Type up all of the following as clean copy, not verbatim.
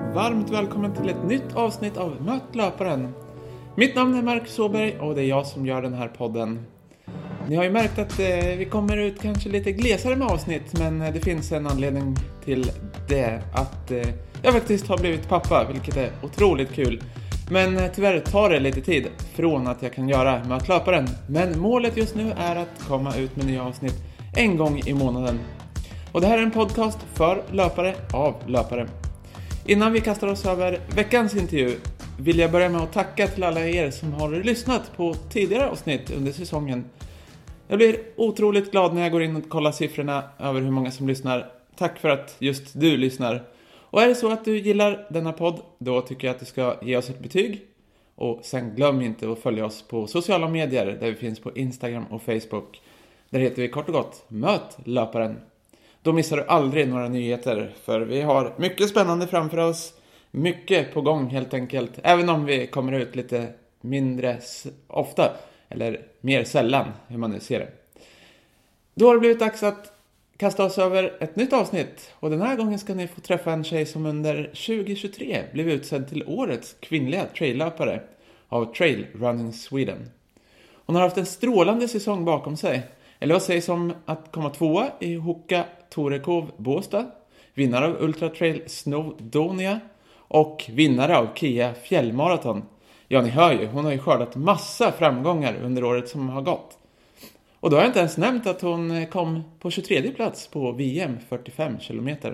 varmt välkommen till ett nytt avsnitt av Möt löparen. Mitt namn är Marcus Åberg och det är jag som gör den här podden. Ni har ju märkt att vi kommer ut kanske lite glesare med avsnitt, men det finns en anledning till det. Att jag faktiskt har blivit pappa, vilket är otroligt kul. Men tyvärr tar det lite tid från att jag kan göra Möt löparen. Men målet just nu är att komma ut med nya avsnitt en gång i månaden. Och det här är en podcast för löpare av löpare. Innan vi kastar oss över veckans intervju vill jag börja med att tacka till alla er som har lyssnat på tidigare avsnitt under säsongen. Jag blir otroligt glad när jag går in och kollar siffrorna över hur många som lyssnar. Tack för att just du lyssnar. Och är det så att du gillar denna podd, då tycker jag att du ska ge oss ett betyg. Och sen glöm inte att följa oss på sociala medier där vi finns på Instagram och Facebook. Där heter vi kort och gott Möt löparen. Då missar du aldrig några nyheter, för vi har mycket spännande framför oss. Mycket på gång helt enkelt, även om vi kommer ut lite mindre ofta, eller mer sällan, hur man nu ser det. Då har det blivit dags att kasta oss över ett nytt avsnitt, och den här gången ska ni få träffa en tjej som under 2023 blev utsedd till årets kvinnliga traillöpare av Trail Running Sweden. Hon har haft en strålande säsong bakom sig. Eller vad sägs om att komma tvåa i Hoka Torekov Båstad, vinnare av Ultra Trail Snowdonia och vinnare av Kia Fjällmarathon. Ja, ni hör ju, hon har ju skördat massa framgångar under året som har gått. Och då har jag inte ens nämnt att hon kom på 23:e plats på VM 45 kilometer.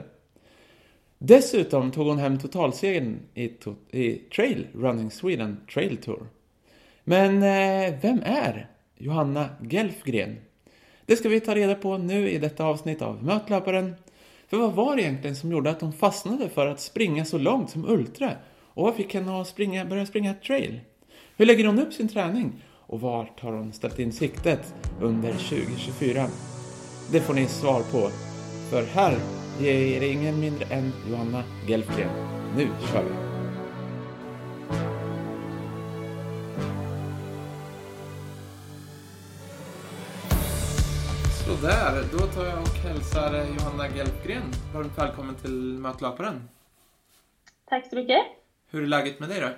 Dessutom tog hon hem totalsegern i Trail Running Sweden Trail Tour. Men vem är Johanna Gelfgren? Det ska vi ta reda på nu i detta avsnitt av Möt löparen. För vad var det egentligen som gjorde att hon fastnade för att springa så långt som ultra? Och vad fick henne att börja springa trail? Hur lägger hon upp sin träning? Och var tar hon ställt in siktet under 2024? Det får ni svar på. För här ger det ingen mindre än Johanna Gelfgren. Nu kör vi! Så där, då tar jag och hälsar Johanna Gelfgren. Varmt välkommen till Möt löparen. Tack så mycket. Hur är läget med dig då?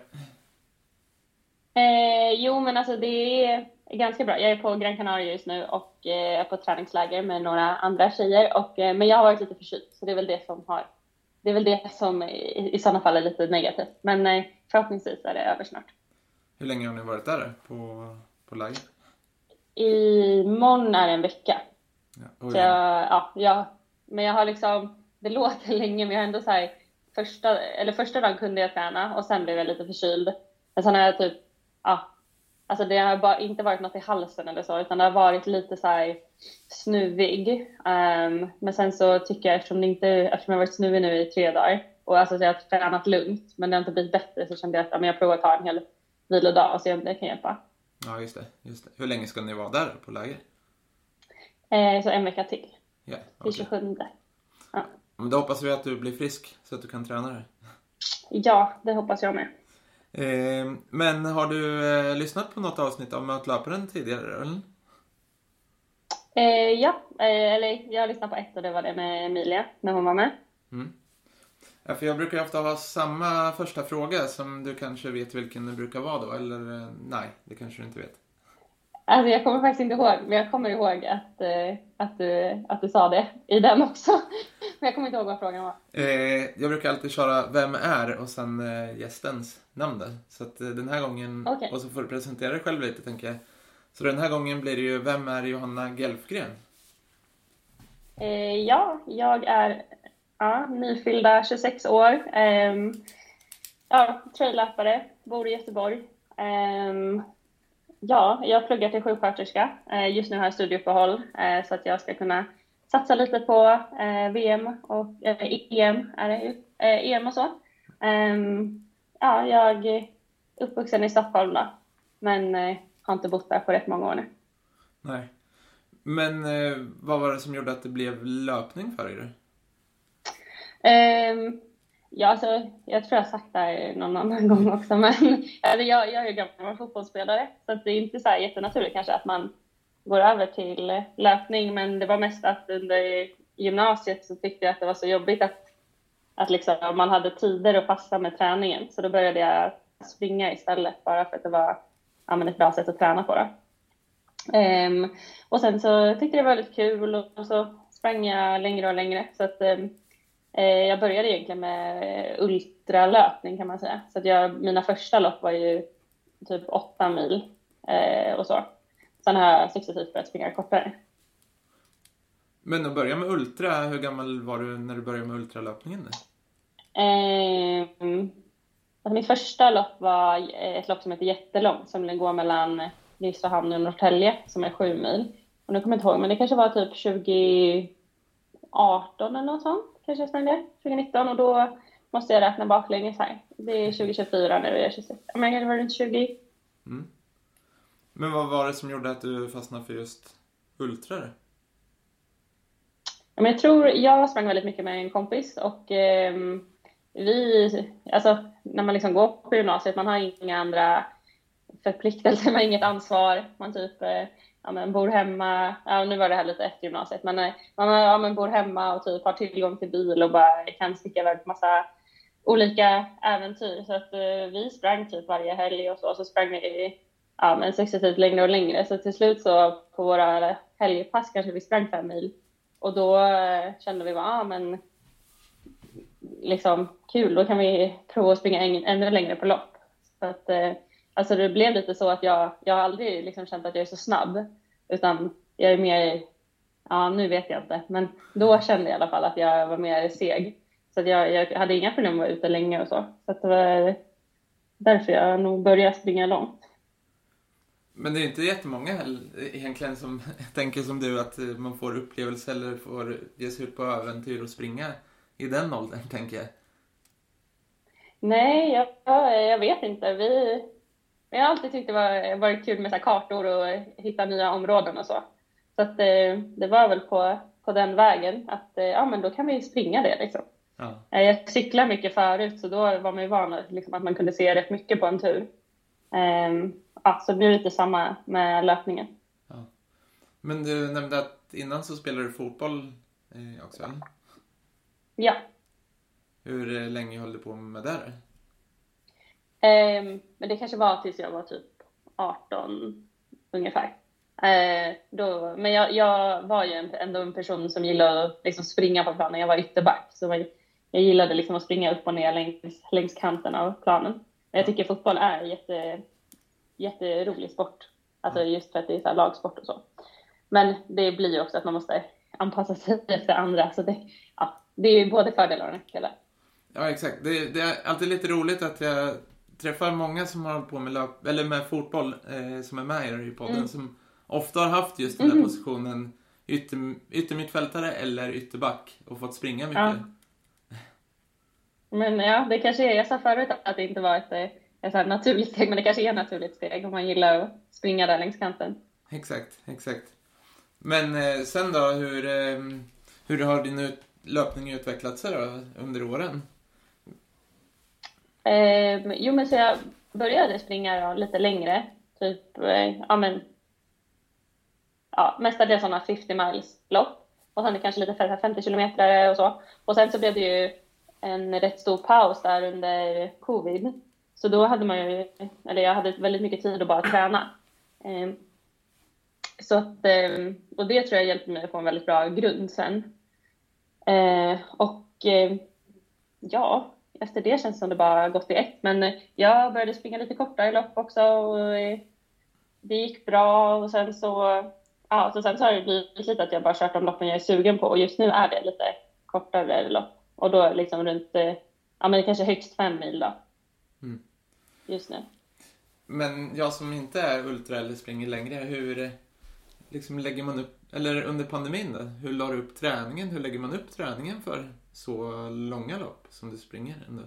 Jo, men alltså det är ganska bra. Jag är på Gran Canaria just nu och är på träningsläger med några andra tjejer. Men jag har varit lite förkyld, så det är väl det som i sådana fall är lite negativt. Men förhoppningsvis är det över snart. Hur länge har ni varit där på läger? Imorgon är det en vecka. Ja, så men jag har liksom, det låter länge, men jag har ändå så här, första dagen kunde jag träna och sen blev jag lite förkyld. Men sen har jag typ, alltså det har bara inte varit något i halsen eller så, utan det har varit lite så här snuvig. Men sen så tycker jag, eftersom jag har varit snuvig nu i 3 dagar och alltså så jag har tränat lugnt, men det har inte blivit bättre, så kände jag att jag provar att ta en hel vilodag och se om det kan hjälpa. Ja, just det. Hur länge ska ni vara där på läger? Så en vecka till. Ja, till 27. Ja. Men då hoppas vi att du blir frisk så att du kan träna där. Ja, det hoppas jag med. Men har du lyssnat på något avsnitt av Möt löparen tidigare, eller? Eller jag har lyssnat på ett, och det var det med Emilia när hon var med. Mm. Ja, för jag brukar ofta ha samma första fråga som du kanske vet vilken det brukar vara då, eller nej, det kanske du inte vet. Alltså jag kommer faktiskt inte ihåg, men jag kommer ihåg att du sa det i den också. Men jag kommer inte ihåg vad frågan var. Jag brukar alltid köra vem är och sen gästens namn där. Så att den här gången, okay. Och så får du presentera dig själv lite, tänker jag. Så den här gången blir det ju, vem är Johanna Gelfgren? Jag är nyfyllda 26 år. Traillöpare, bor i Göteborg. Jag pluggar till sjuksköterska. Just nu har jag studieuppehåll så att jag ska kunna satsa lite på VM och EM är det ju. EM och så. Jag är uppvuxen i Stockholm då, men har inte bott där på rätt många år nu. Nej. Men vad var det som gjorde att det blev löpning för dig? Alltså, jag tror jag har sagt det här någon annan gång också, men alltså, jag är ju gammal fotbollsspelare, så att det är inte så här jättenaturligt kanske att man går över till löpning, men det var mest att under gymnasiet så tyckte jag att det var så jobbigt att att liksom, man hade tider att passa med träningen. Så då började jag springa istället, bara för att det var ett bra sätt att träna på det. Och sen så tyckte jag det var väldigt kul, och så sprang jag längre och längre. Så att jag började egentligen med ultralöpning, kan man säga. Så att mina första lopp var ju typ 8 mil och så. Sen har jag successivt börjat springa kortare. Men att börja med ultra, hur gammal var du när du började med ultralöpningen? Alltså mitt första lopp var ett lopp som heter Jättelångt, som går mellan Grisslehamn och Norrtälje, som är 7 mil. Och nu kommer jag inte ihåg, men det kanske var typ 2018 eller något sånt. Kanske jag sprang det, 2019, och då måste jag räkna baklänges här. Det är 2024 nu, jag är 26. Men kanske var det inte 20. Mm. Men vad var det som gjorde att du fastnade för just ultra? Men jag tror, jag sprang väldigt mycket med en kompis, och när man liksom går på gymnasiet, man har inga andra förpliktelser, man har inget ansvar, man typ bor hemma, nu var det här lite efter gymnasiet, men man bor hemma och typ har tillgång till bil och bara kan sticka iväg på massa olika äventyr. Så att vi sprang typ varje helg, och så sprang vi successivt längre och längre. Så till slut så på våra helgpass kanske vi sprang 5 mil. Och då kände vi liksom kul, då kan vi prova att springa ännu längre på lopp. Så att det blev lite så att jag har aldrig liksom känt att jag är så snabb, utan jag är mer, nu vet jag inte, men då kände jag i alla fall att jag var mer seg. Så att jag hade inga problem att vara ute länge och så. Så att det var därför jag nog började springa långt. Men det är inte jättemånga egentligen som tänker som du, att man får upplevelse eller får ge sig ut på äventyr och springa i den åldern, tänker jag. Nej, jag vet inte. Jag har alltid tyckt det varit kul med så här kartor och hitta nya områden och så. Så att det var väl på den vägen att men då kan vi springa det liksom. Ja. Jag cyklar mycket förut, så då var man ju van liksom, att man kunde se rätt mycket på en tur. Så det blir lite samma med löpningen. Ja. Men du nämnde att innan så spelade du fotboll också, eller? Ja. Hur länge höll du på med det? Men det kanske var tills jag var typ 18 ungefär. Men jag var ju ändå en person som gillade att liksom springa på planen. Jag var ytterback, så jag gillade liksom att springa upp och ner längs kanten av planen. Men jag tycker fotboll är jätterolig sport. Alltså just för att det är så här lagsport och så. Men det blir ju också att man måste anpassa sig efter andra. Så det är ju både fördelar och nackdelar. Ja, exakt. Det är alltid lite roligt att jag träffar många som har hållit på med fotboll som är med i podden, som ofta har haft just den här positionen yttermittfältare eller ytterback och fått springa mycket. Ja. Men det kanske är, jag sa förut att det inte var ett så här naturligt steg, men det kanske är ett naturligt steg om man gillar att springa där längs kanten. Exakt. Men sen då, hur har din löpning utvecklat sig då under åren? Men så jag började springa lite längre, typ mestadels sådana 50 miles lopp, och sen kanske lite 50 kilometer och så. Och sen så blev det ju en rätt stor paus där under covid, så då hade jag hade väldigt mycket tid att bara träna. Så att, och det tror jag hjälpte mig att få en väldigt bra grund sen. Efter det känns det som det bara gått i ett. Men jag började springa lite kortare lopp också, och det gick bra. Och sen så har det blivit lite att jag bara kört de loppen jag är sugen på. Och just nu är det lite kortare lopp. Och då liksom runt, kanske högst 5 mil då. Just nu. Men jag som inte är ultra eller springer längre, hur liksom lägger man upp, eller under pandemin då, hur la du upp träningen? Hur lägger man upp träningen för så långa lopp som du springer ändå?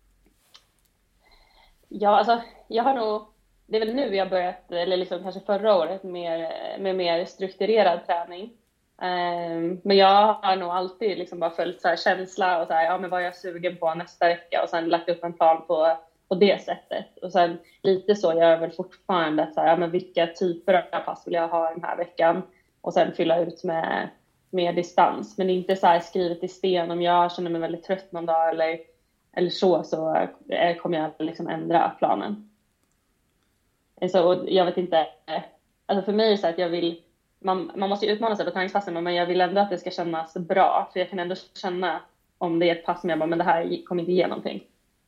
Ja, alltså jag har nog, det är väl nu jag börjat, eller liksom kanske förra året, med mer strukturerad träning. Men jag har nog alltid liksom bara följt så här känsla och så här, men vad är jag sugen på nästa vecka, och sen lagt upp en plan på det sättet. Och sen lite så gör jag väl fortfarande så här, men vilka typer av pass vill jag ha den här veckan, och sen fylla ut med mer distans. Men inte så här skrivet i sten. Om jag känner mig väldigt trött någon dag eller så kommer jag liksom ändra planen. Så, och jag vet inte, alltså för mig är det så att jag vill, man måste ju utmana sig på träningspassen, men jag vill ändå att det ska kännas bra. För jag kan ändå känna om det är ett pass som jag bara, men det här kommer inte ge någonting.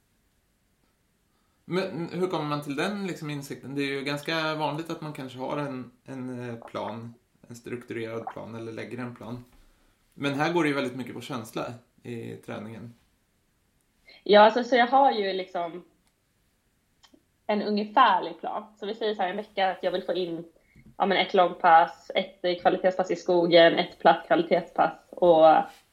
Men hur kommer man till den liksom insikten? Det är ju ganska vanligt att man kanske har en plan, en strukturerad plan eller lägger en plan. Men här går det ju väldigt mycket på känsla i träningen. Ja, alltså, så jag har ju liksom en ungefärlig plan. Så vi säger så här en vecka att jag vill få in ett långpass, ett kvalitetspass i skogen, ett platt kvalitetspass och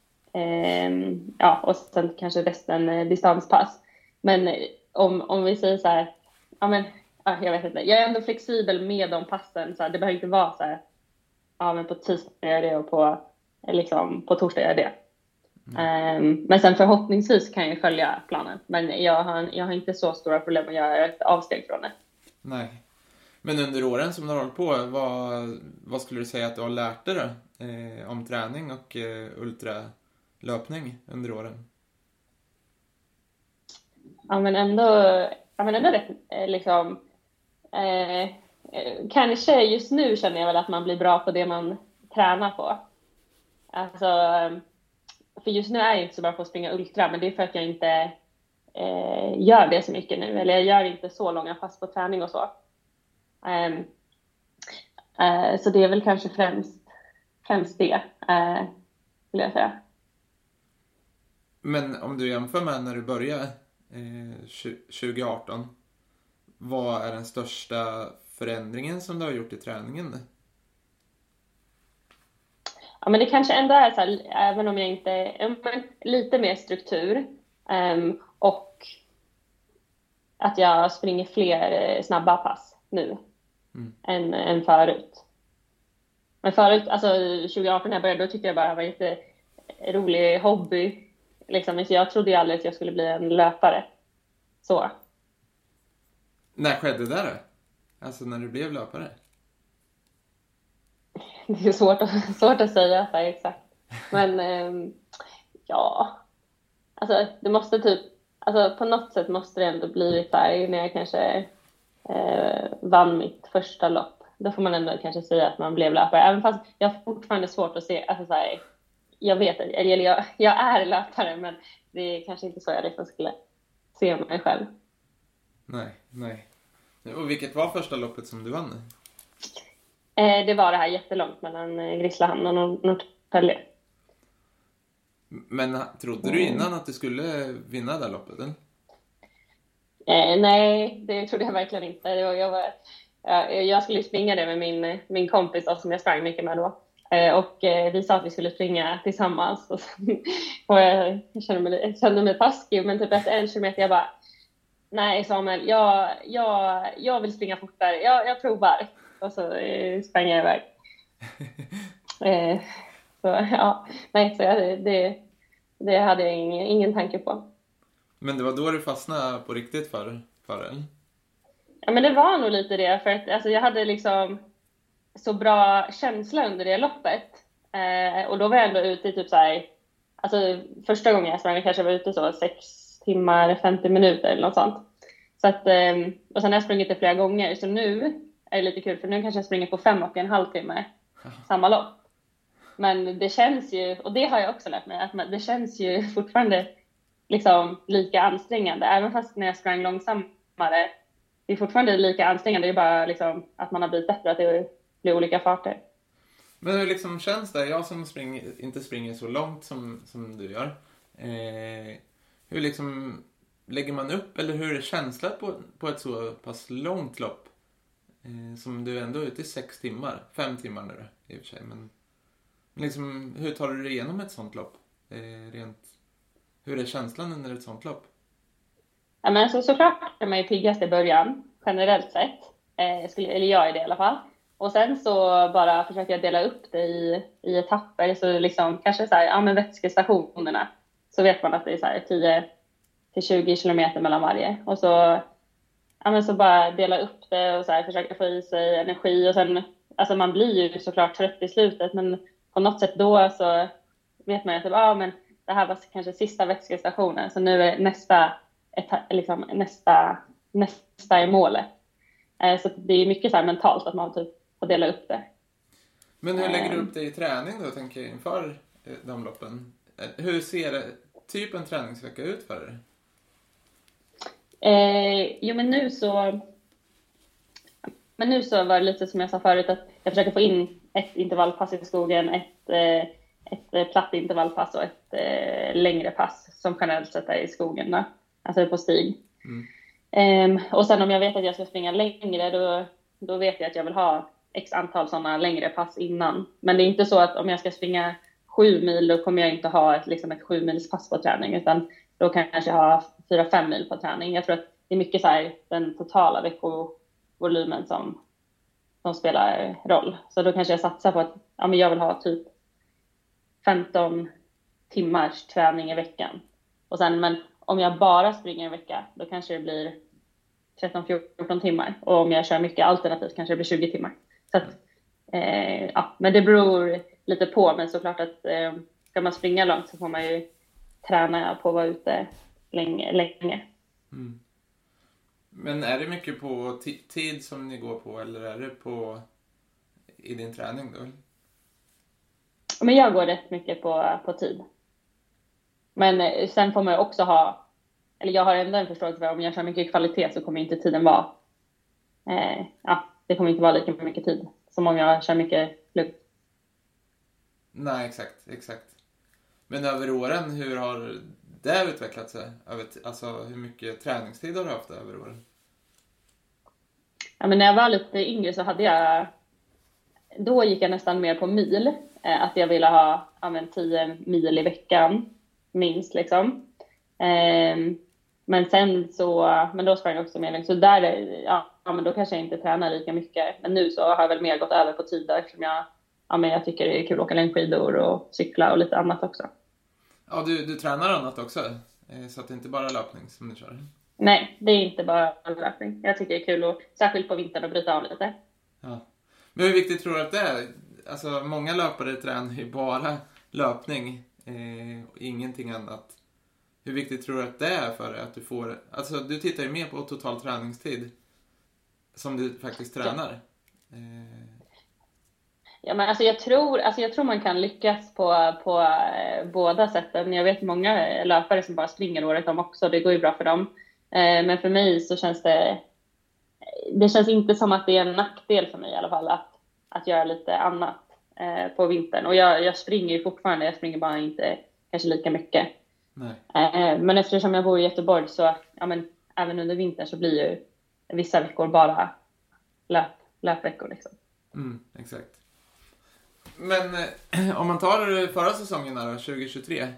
och sen kanske resten distanspass. Men om vi säger så här, jag vet inte. Jag är ändå flexibel med de passen. Så här, det behöver inte vara så här, men på tisdag gör jag det och på torsdag gör jag det. Men sen förhoppningsvis kan jag följa planen. Men jag har inte så stora problem att göra ett avsteg från det. Nej. Men under åren som du har hållit på, vad skulle du säga att du har lärt dig då? Om träning och ultralöpning under åren? Ja, men ändå rätt, liksom, kanske just nu känner jag väl att man blir bra på det man tränar på. Alltså, för just nu är jag inte så bra på att springa ultra, men det är för att jag inte gör det så mycket nu. Eller jag gör inte så långa pass på träning och så. Så det är väl kanske främst det, vill jag säga. Men om du jämför med när du började 2018, vad är den största förändringen som du har gjort i träningen? Ja, men det kanske ändå är så här, även om jag inte lite mer struktur och att jag springer fler snabba pass nu än förut. Men förut, alltså 2018 när jag började, då tyckte jag bara det var lite rolig hobby. Liksom, så jag trodde aldrig att jag skulle bli en löpare. Så. När skedde det där? Alltså när du blev löpare? Det är svårt att säga så här, exakt. Men ja. Alltså det måste på något sätt måste det ändå blivit där när jag kanske vann mitt första lopp. Då får man ändå kanske säga att man blev löpare. Även fast jag har fortfarande svårt att se, alltså så här, jag vet eller jag är löpare, men det är kanske inte så jag liksom skulle se mig själv. Nej. Och vilket var första loppet som du vann? Det var det här jättelångt mellan Grisslehamn och Norrtälje. Men trodde du innan att du skulle vinna det loppet? Nej, det trodde jag verkligen inte. Jag skulle springa det med min kompis då, som jag sprang mycket med då. Och vi sa att vi skulle springa tillsammans. Och jag kände mig taskig, men typ efter 1 kilometer jag bara, nej Samuel, jag vill springa fortare. Jag provar. Och så sprang jag iväg. Så det hade jag ingen tanke på. Men det var då du fastnade på riktigt för den? Ja, men det var nog lite det. För att alltså, jag hade liksom så bra känsla under det loppet. Och då var jag ändå ute i typ så här, alltså första gången jag sprang jag kanske var ute så 6 timmar, 50 minuter eller något sånt. Så att, och sen har jag sprungit det flera gånger. Så nu är det lite kul, för nu kanske jag springer på 5,5 timmar samma lopp. Men det känns ju, och det har jag också lärt mig, att det känns ju fortfarande liksom lika ansträngande. Även fast när jag sprang långsammare, det är fortfarande lika ansträngande. Det är bara liksom att man har blivit bättre, att det blir olika farter. Men hur liksom känns det? Jag som inte springer så långt som du gör. Hur liksom lägger man upp, eller hur är känslan på ett så pass långt lopp? Som du ändå är ute i 6 timmar. 5 timmar nu då, i och för sig. Men liksom, hur tar du dig igenom ett sånt lopp? Hur är känslan under ett sånt lopp? Ja, men alltså, såklart är man ju piggast i början, generellt sett. Eller jag är det i alla fall. Och sen så bara försöker jag dela upp det i etapper. Så liksom, kanske så här, vätskestationerna. Så vet man att det är så här 10-20 kilometer mellan varje. Och så, så bara dela upp det och så här, försöka få i sig energi. Och sen, alltså man blir ju såklart trött i slutet. Men på något sätt då så vet man ju att men det här var kanske sista vätskestationen, så nu är nästa är målet. Så det är mycket så här mentalt att man typ får dela upp det. Men hur lägger du upp det i träning då, tänker jag, inför de loppen? Hur ser det, typ en träningsvecka ut för dig? Jo, men nu så var det lite som jag sa förut, att jag försöker få in ett intervallpass i skogen, ett platt intervallpass och ett längre pass som generellt sett är i skogen då, alltså på stig. Och sen om jag vet att jag ska springa längre, då vet jag att jag vill ha x antal sådana längre pass innan. Men det är inte så att om jag ska springa 7 mil, då kommer jag inte ha ett 7 mils pass på träning, utan då kan jag kanske ha 4-5 mil på träning. Jag tror att det är mycket så här, den totala veckovolymen som spelar roll. Så då kanske jag satsar på att jag vill ha typ 15 timmars träning i veckan. Och sen, men om jag bara springer en vecka, då kanske det blir 13-14 timmar. Och om jag kör mycket alternativt kanske det blir 20 timmar. Så att, men det beror lite på. Men såklart att ska man springa långt så får man ju träna på att vara ute länge. Mm. Men är det mycket på tid som ni går på, eller är det i din träning då? Men jag går rätt mycket på tid. Men sen får man också eller jag har ändå en förståelse för om jag kör mycket kvalitet så kommer inte tiden vara, det kommer inte vara lika mycket tid som om jag kör mycket luft. Nej, exakt. Men över åren, hur har det utvecklat sig? Alltså hur mycket träningstid har du haft över åren? Ja, men när jag var lite yngre så då gick jag nästan mer på mil. Att jag ville ha 10 mil i veckan minst liksom. Men då sprang jag också mer. Så men då kanske jag inte tränar lika mycket. Men nu så har jag väl mer gått över på tider som jag tycker det är kul att åka längdskidor och cykla och lite annat också. Ja, du tränar annat också? Så att det inte bara är löpning som du kör? Nej, det är inte bara löpning. Jag tycker det är kul, och särskilt på vintern, att bryta av lite. Ja. Men hur viktigt tror du att det är? Alltså många löpare tränar ju bara löpning och ingenting annat. Hur viktigt tror du att det är för dig att du får... Alltså du tittar ju mer på total träningstid som du faktiskt tränar. Ja, men jag tror man kan lyckas på båda sätten. Jag vet många löpare som bara springer året om också. Det går ju bra för dem. Men för mig så känns det känns inte som att det är en nackdel för mig i alla fall att göra lite annat på vintern. Och jag springer ju fortfarande. Jag springer bara inte kanske lika mycket. Nej. Men eftersom jag bor i Göteborg så även under vintern så blir ju vissa veckor bara löpveckor liksom. Exakt. Men om man tar förra säsongen då, 2023,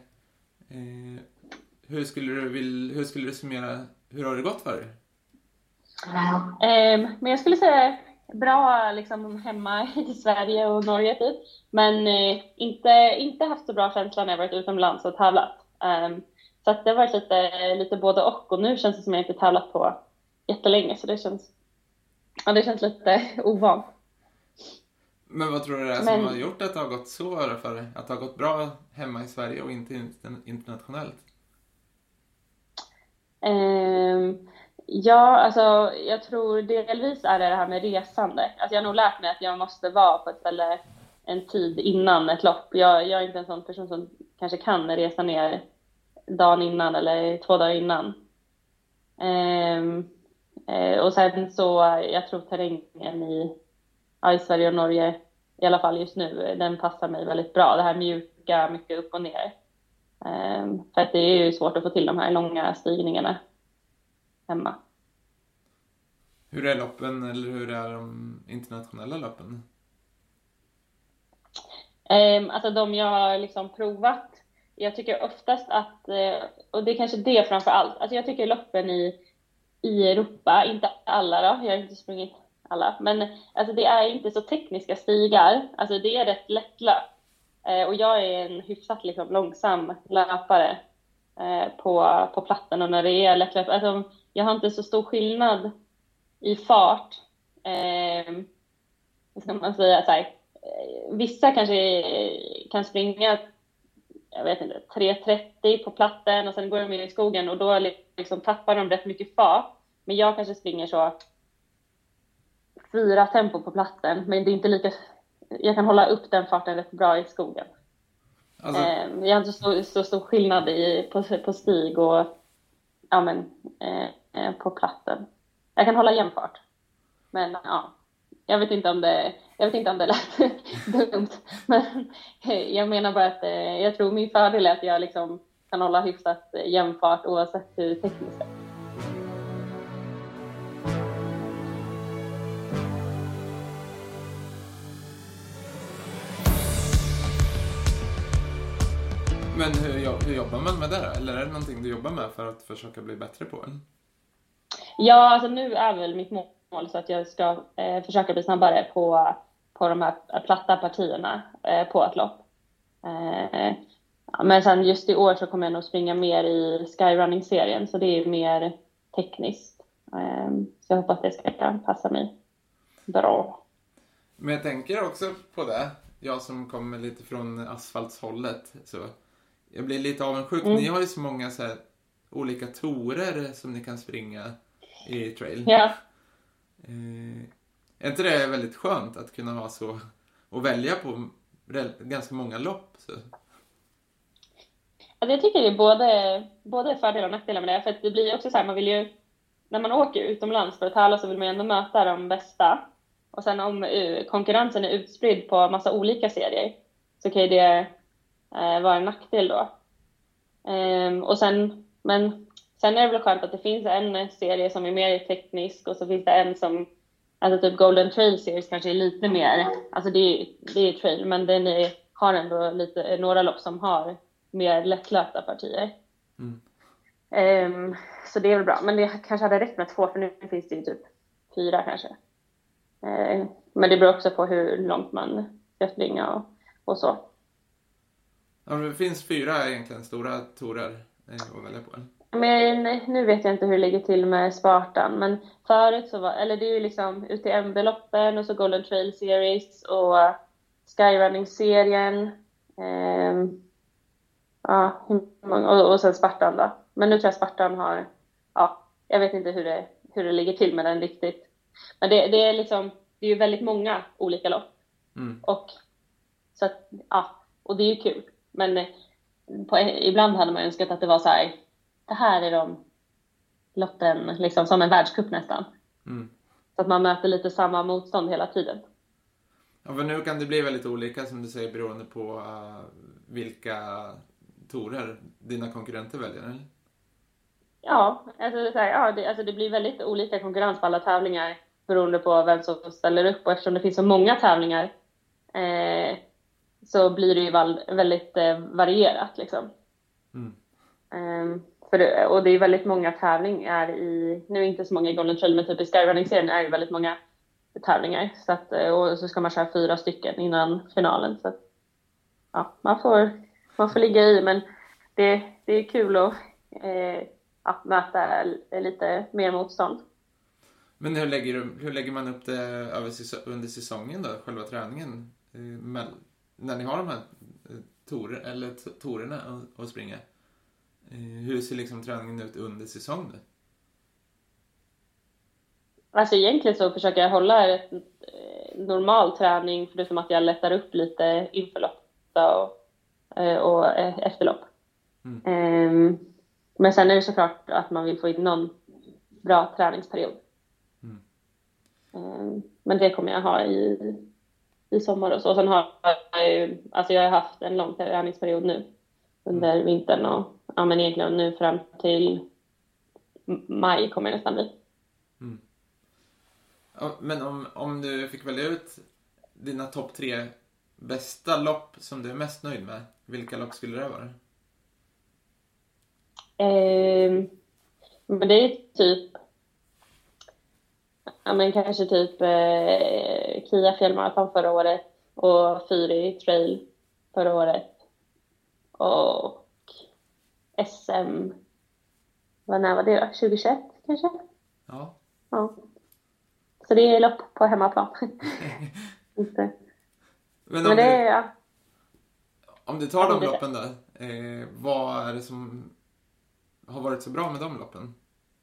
hur skulle du summera, hur har det gått för dig? Men jag skulle säga bra liksom hemma i Sverige och Norge typ. Men inte haft så bra känsla när jag varit utomlands och tävlat. Så att det har varit lite både och nu känns det som jag inte tävlat på jättelänge, så det känns lite ovant. Men vad tror du det är som har gjort att det har gått så för dig? Att det har gått bra hemma i Sverige och inte internationellt? Ja, alltså jag tror delvis är det här med resande. Alltså jag har nog lärt mig att jag måste vara på ett ställe en tid innan ett lopp. Jag är inte en sån person som kanske kan resa ner dagen innan eller 2 dagar innan. Och sen så, jag tror terrängen i Sverige och Norge, i alla fall just nu, den passar mig väldigt bra. Det här mjuka, mycket upp och ner. För att det är ju svårt att få till de här långa stigningarna hemma. Hur är loppen, eller hur är de internationella loppen? Alltså de jag har liksom provat, jag tycker oftast att, och det är kanske det framför allt, alltså jag tycker loppen i Europa, inte alla då, jag har inte sprungit alla, men alltså det är inte så tekniska stigar, alltså det är rätt lättlöp. Och jag är en hyfsat liksom långsam löpare på plattan, och när det är lättlöp, alltså jag har inte så stor skillnad i fart. Ska man säga så här, vissa kanske kan springa, jag vet inte, 3:30 på platten och sen går de in i skogen och då liksom tappar de rätt mycket fart. Men jag kanske springer så 4 tempo på platten, men det är inte lika, jag kan hålla upp den farten rätt bra i skogen. Alltså, Jag har inte så stor skillnad på stig och på platten. Jag kan hålla jämn fart. Men ja, jag vet inte om det lät dumt. Men jag menar bara att jag tror min fördel är att jag liksom kan hålla hyfsat jämn fart oavsett hur tekniskt det är. men hur jobbar man med det då? Eller är det någonting du jobbar med för att försöka bli bättre på den? Ja, alltså nu är väl mitt mål så att jag ska försöka bli snabbare på de här platta partierna på ett lopp. Men sen just i år så kommer jag nog springa mer i skyrunning-serien, så det är mer tekniskt. Så jag hoppas att det ska passa mig bra. Men jag tänker också på det. Jag som kommer lite från asfaltshållet. Så jag blir lite avundsjuk. Ni har ju så många så här olika torer som ni kan springa i trail. Ja. Är inte det väldigt skönt att kunna ha så och välja på ganska många lopp? Så. Alltså jag tycker det är både fördelar och nackdelar med det. För att det blir också så här, man vill ju, när man åker utomlands för att tävla så vill man ju ändå möta de bästa. Och sen om konkurrensen är utspridd på massa olika serier så kan ju det vara en nackdel då. Men sen är det väl skönt att det finns en serie som är mer teknisk och så finns det en som, alltså typ Golden Trail Series kanske är lite mer, alltså det är trail men den har ändå några lopp som har mer lättlöpta partier. Så det är väl bra, men det kanske hade räckt med 2 för nu finns det ju typ 4 kanske. Men det beror också på hur långt man ska springa och så. Ja, det finns 4 egentligen stora torer att välja på. Men nu vet jag inte hur det ligger till med Spartan, men förut så var, eller det är ju liksom UTMB-loppen och så Golden Trail Series och Skyrunning-serien. Och sen Spartan då. Men nu tror jag Spartan har, jag vet inte hur det ligger till med den riktigt. Men det är liksom, det är ju väldigt många olika lopp. Och så att, och det är ju kul. Men ibland hade man önskat att det var så här, det här är de loppen liksom som en världscup nästan. Så att man möter lite samma motstånd hela tiden. Ja, för nu kan det bli väldigt olika som du säger beroende på vilka torer dina konkurrenter väljer, eller? Ja, alltså det blir väldigt olika konkurrens på alla tävlingar beroende på vem som ställer upp. Och eftersom det finns så många tävlingar så blir det ju väldigt varierat liksom. Och det är väldigt många tävlingar nu är inte så många i Golden Trail, men typ i Skyrunning-serien är det väldigt många tävlingar. Så att, och så ska man köra 4 stycken innan finalen. Så att, man får ligga i, men det är kul att möta lite mer motstånd. Men hur lägger man upp det under säsongen då, själva träningen? När ni har de här torerna att springa. Hur ser liksom träningen ut under säsongen? Alltså egentligen så försöker jag hålla ett normal träning, förutom att jag lättar upp lite inför lopp och efter lopp. Men sen är det såklart att man vill få in någon bra träningsperiod. Men det kommer jag ha i sommar och så. Sen har jag har haft en lång träningsperiod nu under vintern och men egentligen nu fram till maj kommer jag nästan bli. Ja, men om du fick välja ut dina topp 3 bästa lopp som du är mest nöjd med, vilka lopp skulle det vara? Men det är typ kanske typ Kia fjällmarathon förra året och Fyri trail förra året och SM, när var det då? 2021 kanske? Ja. Så det är lopp på hemmaplan. Men det är, Om du tar de loppen då, vad är det som har varit så bra med de loppen?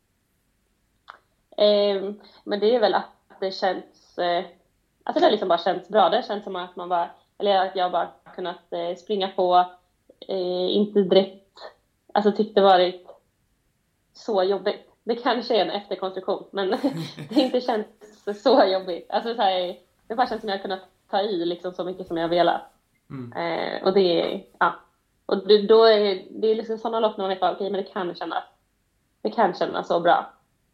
Men det är väl att det känns, alltså det har liksom bara känts bra. Det känns som att man bara, eller att jag bara kunnat springa på, inte direkt, alltså tyckte det varit så jobbigt. Det kanske är en efterkonstruktion, men det inte känns så jobbigt. Alltså så här, det bara känns som jag kunnat ta i liksom så mycket som jag velat. Och det är, ja. Och då är det är liksom sådana lopp när man vet att okej, men det kan kännas så bra.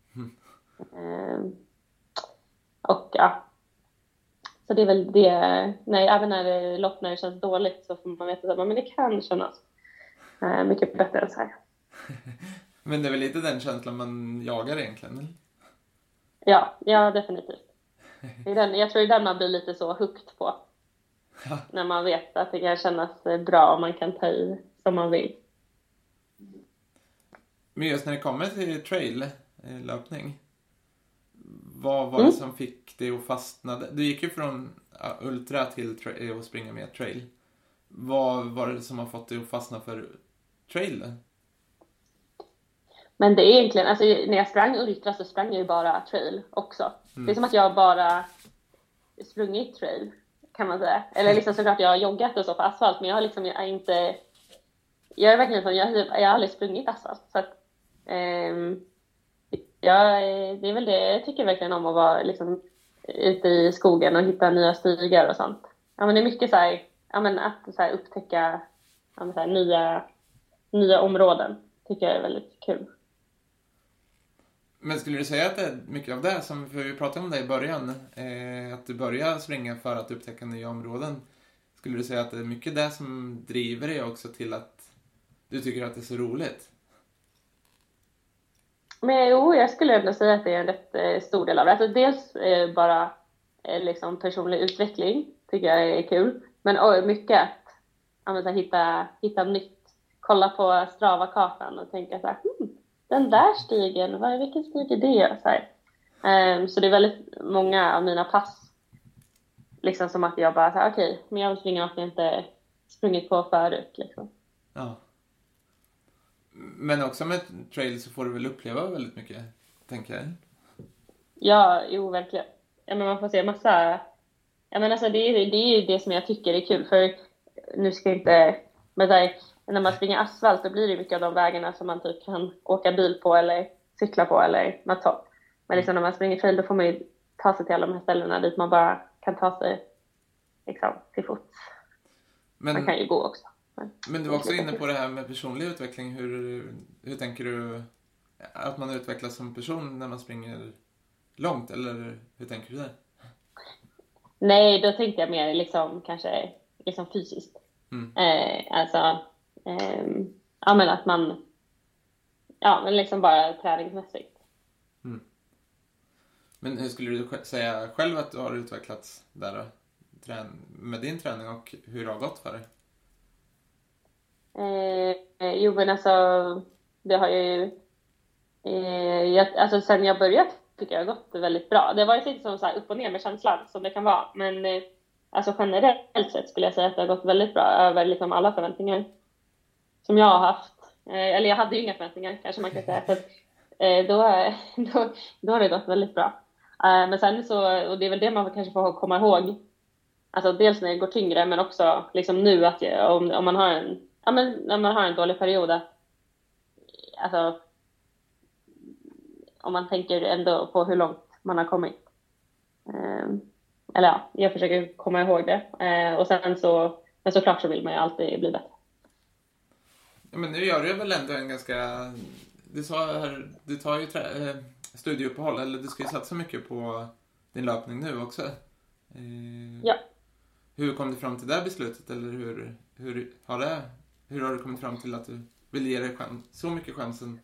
Och ja, så det är väl det. Nej, även när det lopp när det känns dåligt så får man veta att men det kan kännas mycket bättre än så här. Men det är väl lite den känslan man jagar egentligen, eller? Ja, definitivt. Det är den, jag tror det är den man blir lite så hooked på. Ja. När man vet att det kan kännas bra och man kan ta i som man vill. Men just när det kommer till trail-löpning, vad var det som fick dig att fastna? Du gick ju från ultra till att springa med trail. Vad var det som har fått dig att fastna för trail? Men det är egentligen, alltså när jag sprang ultra så sprang jag ju bara trail också. Det är som att jag bara sprungit trail, kan man säga. Eller liksom såklart jag har joggat och så på asfalt, men jag har liksom jag är verkligen som, jag har aldrig sprungit asfalt. Så att, det är väl det jag tycker verkligen om, att vara liksom ute i skogen och hitta nya stigar och sånt. Ja, men det är mycket så här, ja, men att så här upptäcka, ja, men så här, nya områden tycker jag är väldigt kul. Men skulle du säga att det är mycket av det som vi pratade om det i början, att du börjar springa för att upptäcka nya områden, skulle du säga att det är mycket det som driver dig också till att du tycker att det är så roligt? Men jo, jag skulle ändå säga att det är en rätt stor del av det. Alltså dels bara liksom personlig utveckling tycker jag är kul. Men mycket att hitta nytt. Kolla på Strava-kartan och tänka så här, den där stigen, vilken stig är det? Så här. Så det är väldigt många av mina pass liksom som att jag bara så här, okej, men jag vill springa att jag inte sprungit på förut liksom. Ja. Men också med trail så får du väl uppleva väldigt mycket, tänker jag. Ja, jo, verkligen. Ja, men man får se massa. Ja, men alltså det är ju det som jag tycker är kul. För nu ska jag inte, men där, när man springer asfalt då blir det mycket av de vägarna som man typ kan åka bil på eller cykla på eller något sånt. Men liksom när man springer trail då får man ju ta sig till alla de här ställena dit man bara kan ta sig liksom till fots. Man kan ju gå också. Men du var också inne på det här med personlig utveckling. Hur tänker du att man utvecklas som person när man springer långt? Eller hur tänker du det? Nej, då tänkte jag mer liksom kanske liksom fysiskt. Ja, men att man, ja, men liksom bara träningsmässigt. Men hur skulle du säga själv att du har utvecklats där då? Med din träning, och hur det har gått för dig? Jo, men alltså det har ju alltså sen jag började tycker jag har gått väldigt bra. Det var ju lite som så här upp och ner med känslan som det kan vara, men alltså generellt sett skulle jag säga att det har gått väldigt bra över liksom alla förväntningar som jag har haft. Eller jag hade ju inga förväntningar kanske man kan säga, så att, då har det gått väldigt bra. Men sen så, och det är väl det man kanske får komma ihåg, alltså dels när det går tyngre men också liksom nu att om man har när man har en dålig period, alltså om man tänker ändå på hur långt man har kommit. Eller ja, jag försöker komma ihåg det. Och sen så, men såklart så vill man ju alltid bli bättre. Ja, men nu gör du väl ändå en ganska, du sa här, du tar ju studieuppehåll, eller du ska ju satsa mycket på din löpning nu också. Ja. Hur kom du fram till det här beslutet, eller hur har du kommit fram till att du vill ge dig så mycket chansen?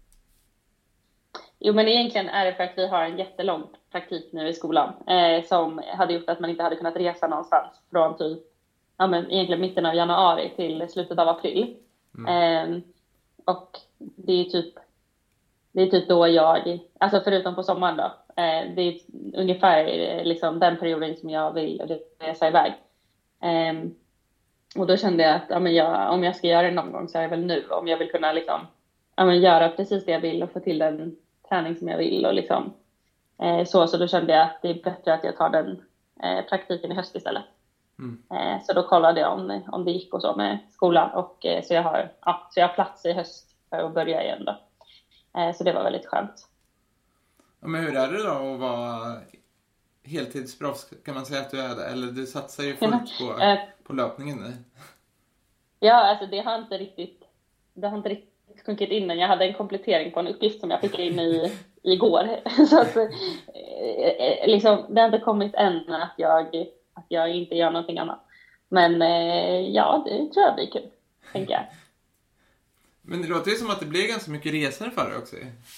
Jo, men egentligen är det för att vi har en jättelång praktik nu i skolan som hade gjort att man inte hade kunnat resa någonstans från typ, ja, men egentligen mitten av januari till slutet av april. Och det är typ då jag, alltså förutom på sommaren då, det är ungefär liksom den perioden som jag vill resa iväg. Och då kände jag att om jag ska göra det någon gång så är det väl nu. Om jag vill kunna liksom, göra precis det jag vill och få till den träning som jag vill. Och liksom, så då kände jag att det är bättre att jag tar den praktiken i höst istället. Så då kollade jag om det gick och så med skolan. Och så jag har plats i höst för att börja igen då. Så det var väldigt skönt. Ja, men hur är det då att vara heltidsproffs? Kan man säga att du är det? Eller du satsar ju fullt på löpningen nu. Ja, alltså det har inte riktigt sjunkit in. Jag hade en komplettering på en uppgift som jag fick in igår. Så att, liksom, det har inte kommit än att jag inte gör någonting annat. Men ja, det tror jag blir kul, tänker jag. Men det låter ju som att det blir ganska mycket resor för dig också.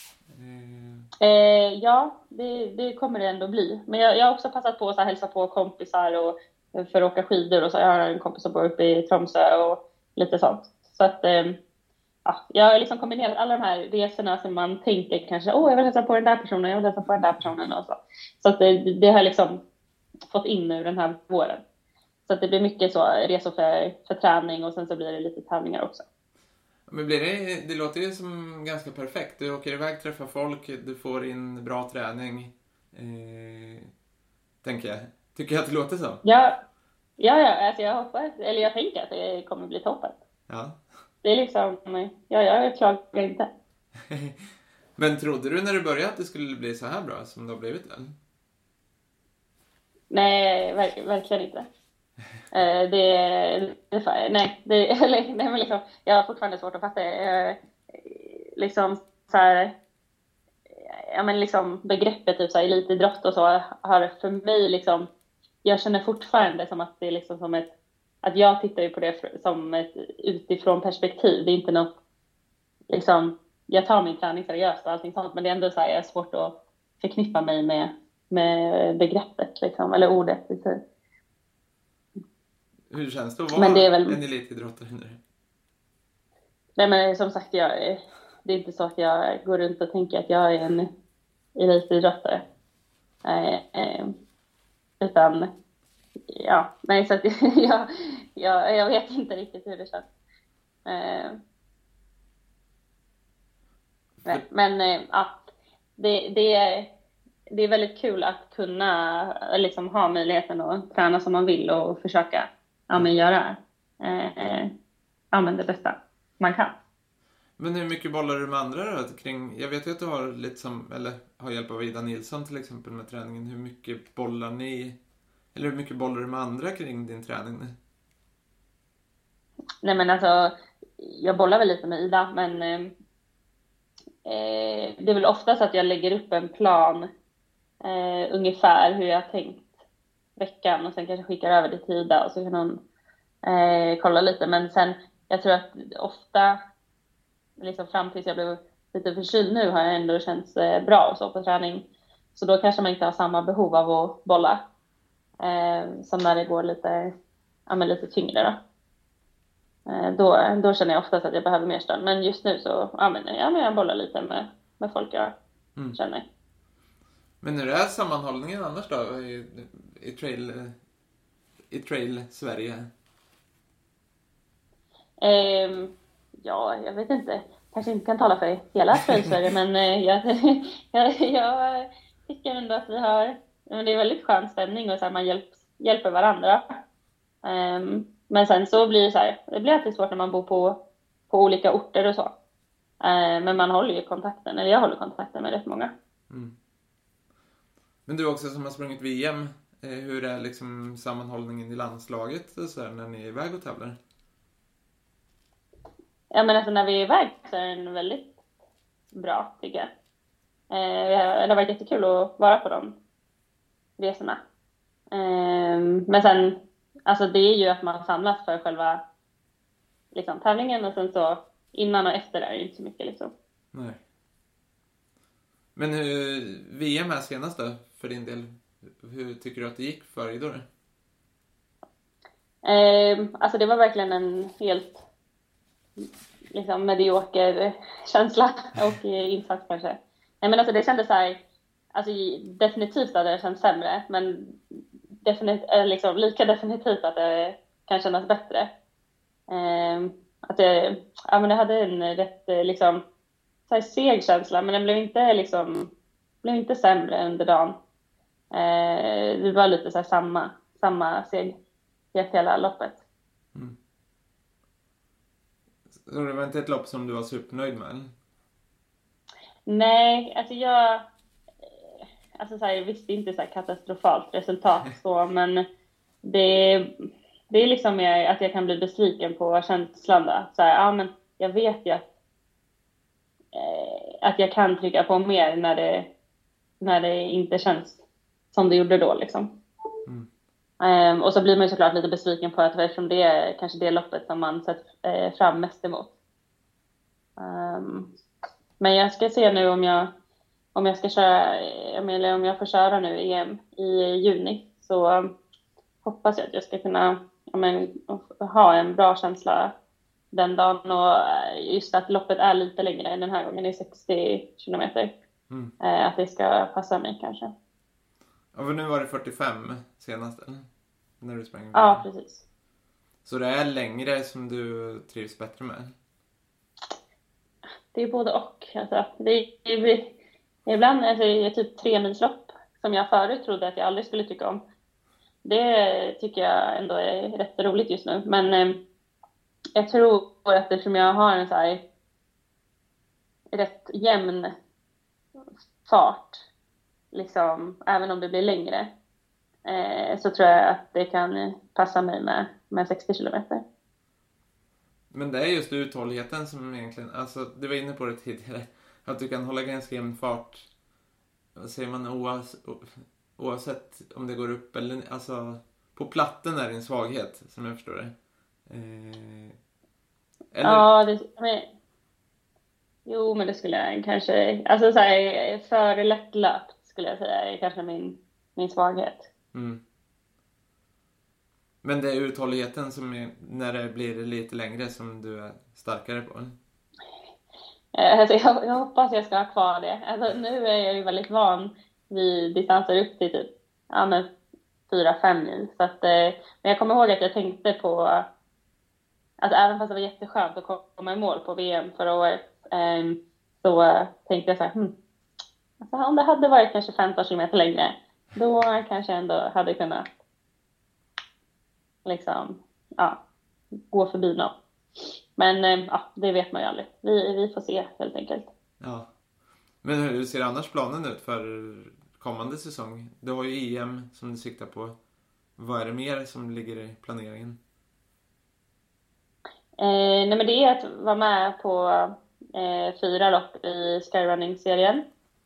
Ja, det kommer det ändå bli. Men jag har också passat på att hälsa på kompisar och för att åka skidor. Och så jag har en kompis som bor uppe i Tromsö och lite sånt. Så att jag har liksom kombinerat alla de här resorna som man tänker kanske, jag vill hälsa på den där personen, jag vill hälsa på den där personen och så. Så att det har liksom fått in nu den här våren. Så att det blir mycket så resor för träning och sen så blir det lite tävlingar också. Men det låter ju som ganska perfekt. Du åker iväg, träffar folk, du får in bra träning. Tänker jag. Tycker jag att det låter så? Ja, alltså jag hoppas, eller jag tänker att det kommer bli toppen. Ja. Det är liksom, jag klagar inte. Men trodde du när du började att det skulle bli så här bra som det har blivit, eller? Nej, verkligen inte. Men liksom, jag har fortfarande svårt att fatta liksom så här, men liksom begreppet typ så här, elitidrott och så har för mig liksom, jag känner fortfarande som att det är liksom som att jag tittar ju på det som ett utifrån perspektiv. Det är inte något liksom, jag tar min träning seriöst och allting sånt, men det är ändå så här, jag är svårt att förknippa mig med begreppet liksom, eller ordet liksom. Hur känns det att vara en elitidrottare nu? Nej, men som sagt, det är inte så att jag går runt och tänker att jag är en elitidrottare. Utan, så att jag vet inte riktigt hur det känns. Det är väldigt kul att kunna liksom ha möjligheten att träna som man vill och försöka göra det bästa man kan. Men hur mycket bollar du med andra då? Jag vet ju att du har har hjälp av Ida Nilsson till exempel med träningen. Hur mycket bollar du med andra kring din träning nu? Nej, men alltså, jag bollar väl lite med Ida, men det är väl ofta så att jag lägger upp en plan ungefär hur jag har tänkt veckan och sen kanske skickar över det till Ida och så kan hon kolla lite. Men sen, jag tror att ofta liksom fram tills jag blev lite förkyld nu har jag ändå känts bra och så på träning. Så då kanske man inte har samma behov av att bolla som när det går lite tyngre då. Då känner jag oftast att jag behöver mer stöd. Men just nu så jag bollar lite med folk jag känner. Men hur är sammanhållningen annars då i trail Sverige? Jag vet inte. Kanske inte kan tala för hela trail Sverige, men jag tycker ändå att vi har, men det är väldigt skön stämning och så här, man hjälper varandra. Men sen så blir det så här, det blir alltid svårt när man bor på olika orter och så. Men man håller ju kontakten, eller jag håller kontakten med rätt många. Men du också som har sprungit VM, hur är liksom sammanhållningen i landslaget och så här, när ni är iväg och tävlar? Ja, men alltså när vi är iväg så är den väldigt bra, tycker jag. Det har varit jättekul att vara på de resorna. Men sen, alltså det är ju att man samlas för själva liksom, tävlingen och sen så innan och efter är det inte så mycket liksom. Nej. Men hur VM är senast då för din del? Hur tycker du att det gick för Idor? Alltså det var verkligen en helt liksom medioker känsla och insats kanske. Nej, men alltså det kändes så här, alltså definitivt att det känns sämre, men lika definitivt att det kan kännas bättre. Att ja, men det hade en rätt liksom så här seg känsla, men den blev inte sämre under dagen. Det var lite så här samma seghet hela loppet. Mm. Så det var inte ett lopp som du var supernöjd med? Eller? Nej, alltså så här, visst, det är inte så här katastrofalt resultat så, men det är liksom mer att jag kan bli besviken på känslan då. Så här, ja, men jag vet ju att jag kan trycka på mer när det inte känns som det gjorde då liksom. Och så blir man ju såklart lite besviken på att eftersom det är kanske det loppet som man sett fram mest emot. Men jag ska se nu om jag ska köra, eller om jag får köra nu EM i juni, så hoppas jag att jag ska kunna ha en bra känsla den dagen, och just att loppet är lite längre än den här gången, det är 60 kilometer. Att det ska passa mig kanske. Ja, för nu var det 45 senast, eller? När du sprang. Ja, precis. Så det är längre som du trivs bättre med? Det är både och. Alltså, ibland alltså, det är typ 3-milslopp som jag förut trodde att jag aldrig skulle tycka om. Det tycker jag ändå är rätt roligt just nu. Men jag tror att eftersom jag har en så här rätt jämn fart, liksom, även om det blir längre, så tror jag att det kan passa mig med 60 kilometer. Men det är just uthålligheten som egentligen, alltså du var inne på det tidigare, att du kan hålla ganska jämn fart, vad säger man, oavsett om det går upp eller, alltså på platten är det en svaghet som jag förstår det. Eller? Ja, men det skulle jag kanske, alltså så här, för lättlöpt skulle jag säga är kanske min svaghet. Men det är uthålligheten som är, när det blir lite längre, som du är starkare på? Alltså jag hoppas jag ska ha kvar det. Alltså, nu är jag ju väldigt van vid distanser upp till typ 4-5 mil. Så att, men jag kommer ihåg att jag tänkte på, alltså även fast det var jätteskönt att komma i mål på VM förra året, så tänkte jag så här, alltså, om det hade varit kanske 15 kilometer längre, då kanske jag ändå hade kunnat liksom, gå förbi någon. Men det vet man ju aldrig. Vi får se helt enkelt. Ja. Men hur ser annars planen ut för kommande säsong? Du har ju EM som du siktar på. Vad är det mer som ligger i planeringen? Nej, men det är att vara med på 4 lopp i Skyrunning-serien.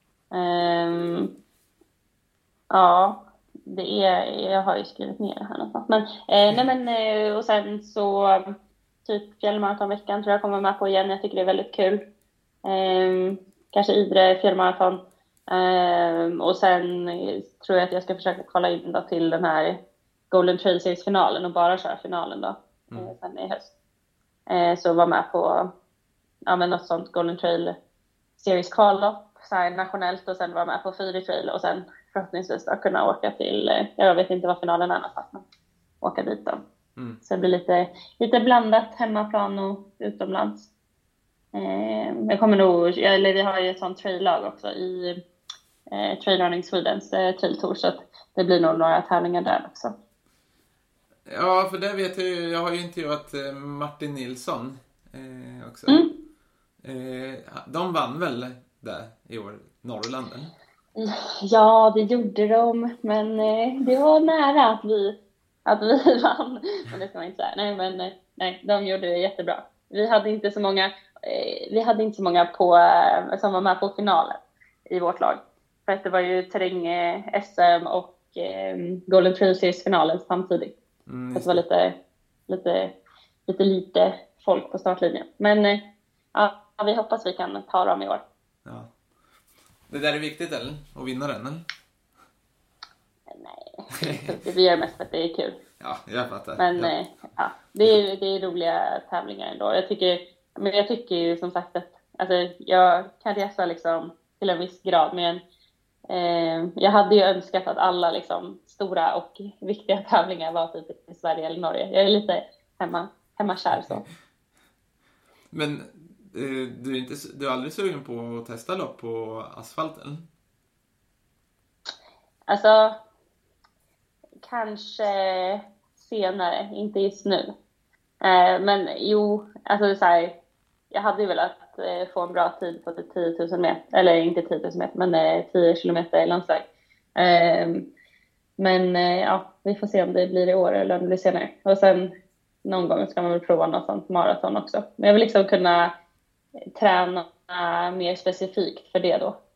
Ja, det är, jag har ju skrivit ner det här någonstans. Men, och sen så typ fjällmaratonveckan tror jag kommer med på igen. Jag tycker det är väldigt kul. Kanske Idre fjällmaraton. Och sen tror jag att jag ska försöka kvala in då till den här Golden Trail Series-finalen och bara köra finalen då. Sen i höst. Så var med på något sånt Golden Trail Series kvallopp så här nationellt, och sen var med på Fyri Trail och sen förhoppningsvis då kunna åka till, jag vet inte vad finalen är någonstans, men åka dit då. Så det blir lite blandat, hemmaplan och utomlands. Jag kommer nog, eller vi har ju ett sånt traillag också i Trail Running Swedens Trail Tour, så att det blir nog några tävlingar där också. Ja, för det vet jag har ju intervjuat Martin Nilsson också. De vann väl där i år, Norrlanden? Ja, det gjorde de, men det var nära att vi vann. Men det ska man inte säga. Nej, de gjorde det jättebra. Vi hade inte så många på, som var med på finalen i vårt lag. För att det var ju terräng SM och Golden Trail Series finalen samtidigt. Så det var lite folk på startlinjen. Men vi hoppas vi kan ta dem i år. Ja. Det där är viktigt, eller? Att vinna den, eller? Nej, vi gör mest för att det är kul. Ja, jag fattar. Men det är roliga tävlingar ändå. Jag tycker ju som sagt att alltså, jag kan resa liksom till en viss grad, men jag hade ju önskat att alla liksom stora och viktiga tävlingar var typ i Sverige eller Norge. Jag är lite hemmakär så. Men du är aldrig sugen på att testa lopp på asfalten? Alltså, kanske senare, inte just nu. Men jo, alltså så här, jag hade ju velat få en bra tid på 10 000 meter, eller inte 10 000 meter, men 10 kilometer landsväg. Men ja, vi får se om det blir i år eller om det blir senare. Och sen någon gång ska man väl prova något sånt maraton också. Men jag vill liksom kunna träna mer specifikt för det då.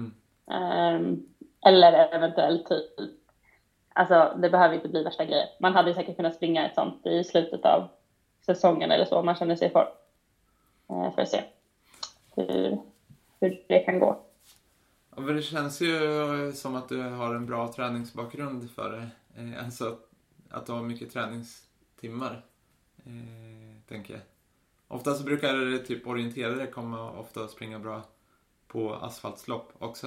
Eller eventuellt typ, alltså det behöver inte bli värsta grejer. Man hade säkert kunnat springa ett sånt i slutet av säsongen eller så, om man känner sig för. För att se hur det kan gå. Ja, men det känns ju som att du har en bra träningsbakgrund för det. Alltså att du har mycket träningstimmar, tänker jag. Ofta så brukar det typ orienterare komma ofta och springa bra på asfaltslopp också.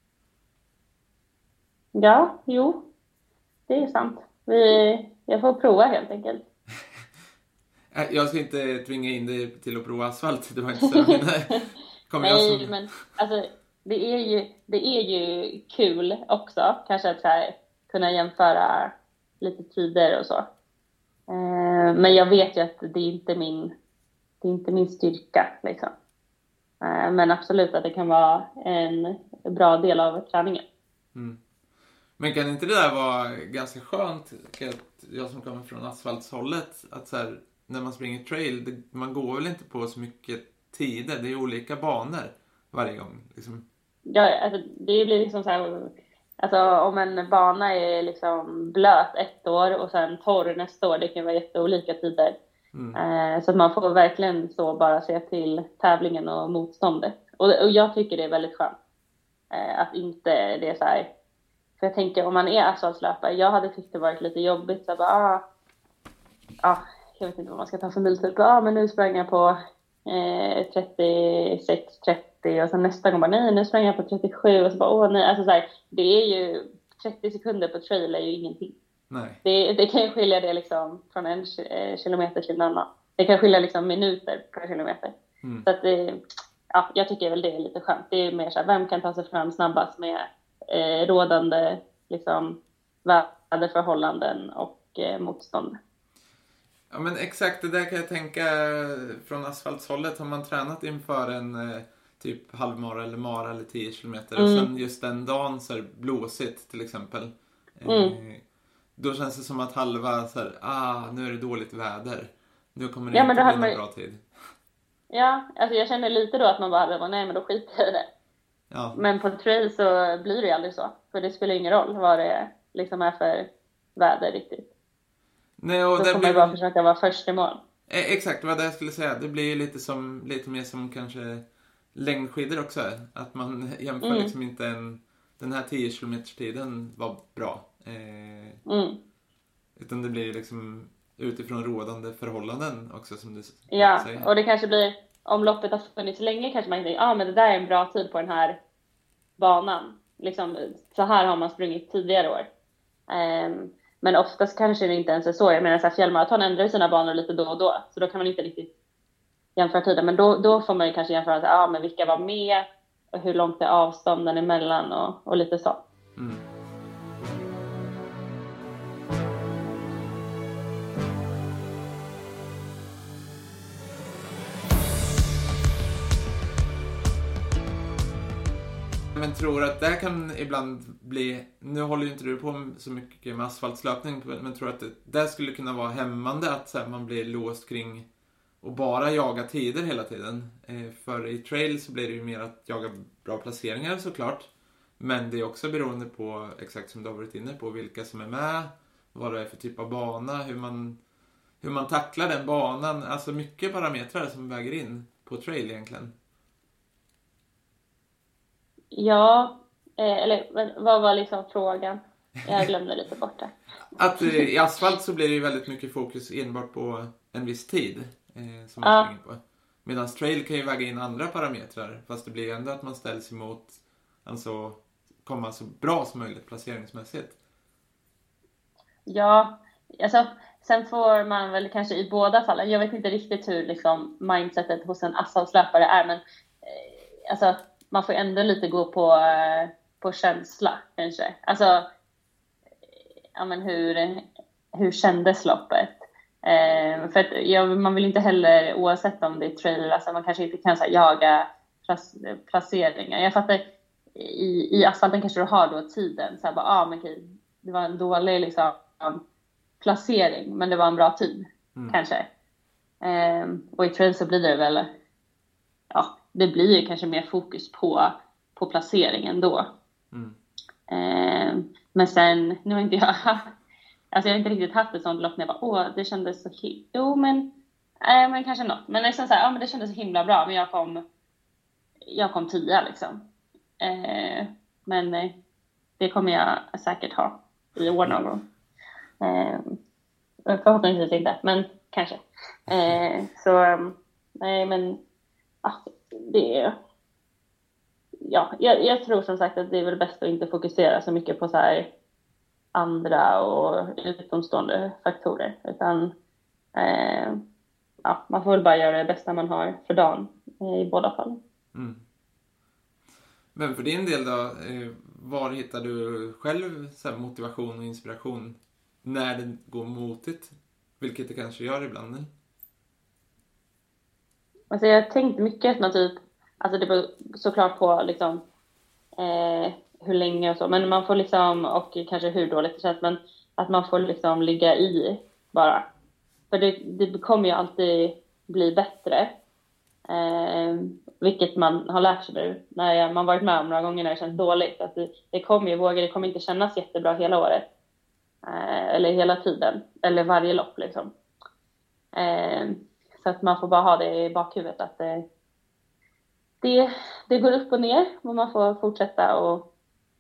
Ja, jo. Det är sant. Jag får prova helt enkelt. Jag ska inte tvinga in dig till att prova asfalt. Det var inte så. Nej, men alltså det är ju kul också. Kanske att så här, kunna jämföra lite tider och så. Men jag vet ju att det är inte min styrka liksom. Men absolut att det kan vara en bra del av träningen. Men kan inte det där vara ganska skönt, jag som kommer från asfaltshållet, att så här, när man springer trail, man går väl inte på så mycket tider, det är olika banor varje gång liksom. Ja, alltså det blir liksom så här, alltså om en bana är liksom blöt ett år och sen torr nästa år, det kan vara jätteolika tider. Så att man får verkligen så bara se till tävlingen och motståndet. Och jag tycker det är väldigt skönt att inte det är så här. För jag tänker, om man är asfaltslöpare, jag hade tyckt det varit lite jobbigt. Så bara, jag vet inte vad man ska ta för mil. Typ, men nu sprang jag på 36-30 och sen nästa gång bara, nej, nu sprang jag på 37 och så bara, nej. Alltså så här, det är ju 30 sekunder på trail är ju ingenting. Nej. Det kan ju skilja det liksom från en kilometer till en annan. Det kan skilja liksom minuter per kilometer. Så att jag tycker väl det är lite skönt. Det är mer så här, vem kan ta sig fram snabbast med rådande liksom väderförhållanden och motstånd. Ja, men exakt, det där kan jag tänka från asfaltshållet. Har man tränat inför en typ halvmara eller mara eller 10 kilometer och sen just den dagen så är det blåsigt till exempel. Då känns det som att halva så här, nu är det dåligt väder. Nu kommer det inte bli någon bra tid. Ja, alltså jag känner lite då att man bara, nej men då skiter jag i det. Ja. Men på trail så blir det ju aldrig så. För det spelar ingen roll vad det liksom är för väder riktigt. Nej, och då kommer jag bara försöka vara först i mål. Exakt, vad jag skulle säga. Det blir ju lite mer som kanske längdskidor också. Att man jämför liksom inte den här 10 kilometers tiden var bra. Utan det blir liksom utifrån rådande förhållanden också, som du säger. Ja, och det kanske blir, om loppet har funnits länge kanske man tänker, men det där är en bra tid på den här banan. Liksom, så här har man sprungit tidigare år. Men oftast kanske det inte ens är så. Jag menar, så här, fjällmaraton ändrar ju sina banor lite då och då. Så då kan man inte riktigt jämföra tiden. Men då får man ju kanske jämföra, men vilka var med och hur långt är avstånden emellan och lite så. Men tror att det här kan ibland bli, nu håller ju inte du på så mycket med asfaltslöpning, men tror att det skulle kunna vara hämmande att så här, man blir låst kring och bara jaga tider hela tiden. För i trail så blir det ju mer att jaga bra placeringar såklart. Men det är också beroende på, exakt som du har varit inne på, vilka som är med, vad det är för typ av bana, hur man tacklar den banan. Alltså mycket parametrar som väger in på trail egentligen. Ja, eller vad var liksom frågan? Jag glömde lite bort det. Att i asfalt så blir det ju väldigt mycket fokus enbart på en viss tid som man springer på. Medan trail kan ju väga in andra parametrar, fast det blir ju ändå att man ställs emot, alltså komma så bra som möjligt placeringsmässigt. Ja, alltså sen får man väl kanske i båda fallen, jag vet inte riktigt hur liksom mindsetet hos en asfaltslöpare är, men alltså man får ändå lite gå på känsla kanske. Alltså, ja men hur kändes loppet? För att man vill inte heller, oavsett om det är trail, alltså man kanske inte kan så här, jaga placeringar. Jag fattar, i asfalten kanske du har då tiden, så här bara, men okej, det var en dålig liksom placering, men det var en bra tid kanske. Och i trail så blir det väl, ja, det blir ju kanske mer fokus på placeringen då. Men sen, nu har inte jag alltså jag har inte riktigt haft ett sånt lopp när jag bara, det kändes så men kanske något. Men liksom så här, men det kändes så himla bra, men jag kom 10 liksom. Men det kommer jag säkert ha i år någon gång. Förhoppningsvis inte, men kanske. Nej, men det är... Ja, jag tror som sagt att det är väl bäst att inte fokusera så mycket på så här andra och utomstående faktorer, utan man får väl bara göra det bästa man har för dagen i båda fallen. Men för din del då, var hittar du själv så här motivation och inspiration när det går motigt? Vilket det kanske gör ibland. Alltså jag tänkte mycket att man typ, alltså det beror såklart på liksom hur länge och så, men man får liksom, och kanske hur dåligt det känns, men att man får liksom ligga i bara. För det kommer ju alltid bli bättre. Vilket man har lärt sig nu när man varit med om några gånger när det känns dåligt, att det kommer inte kännas jättebra hela året, eller hela tiden, eller varje lopp liksom. Så att man får bara ha det i bakhuvudet att det går upp och ner, och man får fortsätta och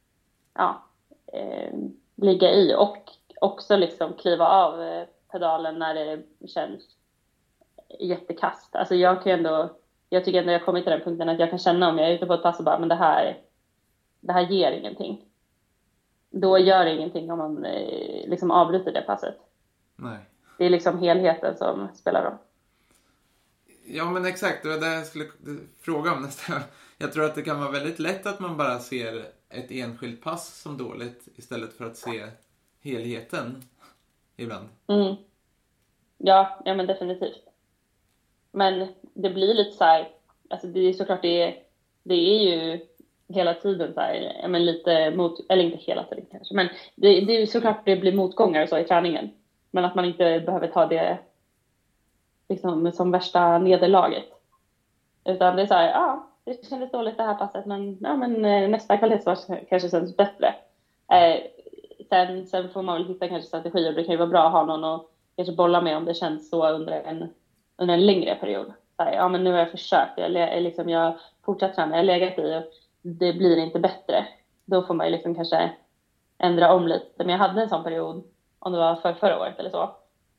ligga i, och också liksom kliva av pedalen när det känns jättekast. Alltså jag tycker ändå jag har kommit till den punkten att jag kan känna, om jag är ute på ett pass och bara, men det här ger ingenting. Då gör det ingenting om man liksom avbryter det passet. Nej. Det är liksom helheten som spelar roll. Ja, men exakt. Det var det jag skulle fråga om nästan. Jag tror att det kan vara väldigt lätt att man bara ser ett enskilt pass som dåligt istället för att se helheten ibland. Ja, men definitivt. Men det blir lite så här, alltså det är såklart det är ju hela tiden så här, men lite eller inte hela tiden kanske, men det är ju såklart det blir motgångar och så i träningen, men att man inte behöver ta det liksom som värsta nederlaget, utan det är så här, det kändes dåligt det här passet, men nästa kvalitetspass kanske känns bättre. Sen får man väl hitta kanske strategier, det kan ju vara bra att ha någon och kanske bolla med om det känns så under en längre period. Så här, men nu har jag försökt, jag fortsatt träna, jag har legat i och det blir inte bättre. Då får man ju liksom kanske ändra om lite. Men jag hade en sån period, om det var förra året eller så.